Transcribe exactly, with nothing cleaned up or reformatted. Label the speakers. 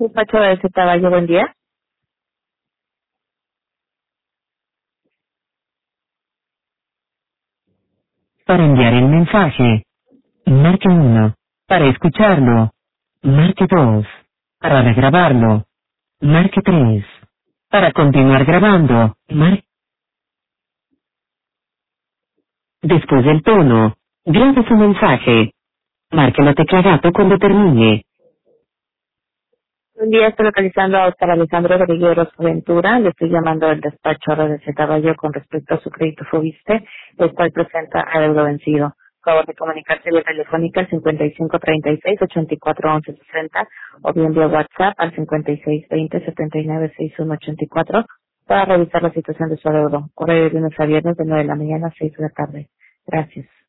Speaker 1: Despacho de ese caballo, buen día.
Speaker 2: Para enviar el mensaje, marque uno. Para escucharlo, marque dos. Para regrabarlo, marque tres. Para continuar grabando, marque. Después del tono, grabe su mensaje. Marque la tecla gato cuando termine.
Speaker 1: Buen día, estoy localizando a Oscar Alejandro Rodríguez Ventura. Le estoy llamando al despacho de ese caballo con respecto a su crédito Fobiste, el cual presenta adeudo vencido. Favor de comunicarse vía telefónica al cincuenta y cinco treinta y seis ochenta y cuatro once sesenta o bien vía WhatsApp al cincuenta y seis veinte setenta y nueve sesenta y uno ochenta y cuatro para revisar la situación de su adeudo. Correo de lunes a viernes de nueve de la mañana a seis de la tarde. Gracias.